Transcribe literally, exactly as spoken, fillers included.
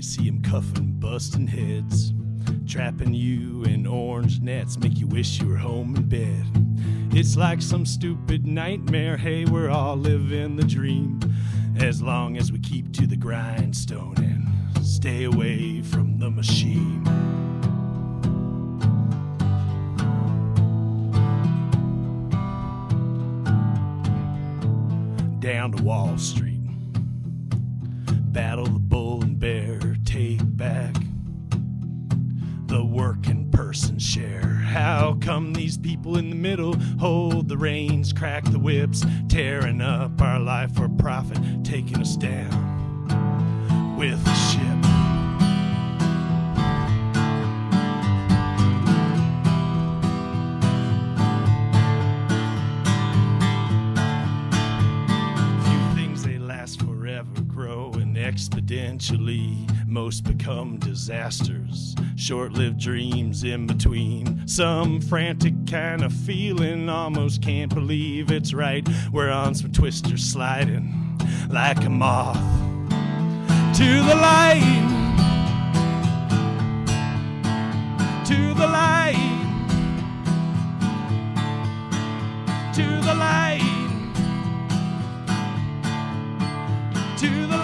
You see 'em cuffing, busting heads, trapping you in orange nets, make you wish you were home in bed. It's like some stupid nightmare. Hey, we're all living the dream, as long as we keep to the grindstone and stay away from the machine. Down to Wall Street, battle the bull and bear, take back the working person share. How come these people in the middle hold the reins, crack the whips, tearing up our life for profit, taking us down with the ship? Exponentially, most become disasters, short-lived dreams in between. Some frantic kind of feeling, almost can't believe it's right. We're on some twisters sliding like a moth to the light, to the light, to the light, to the light.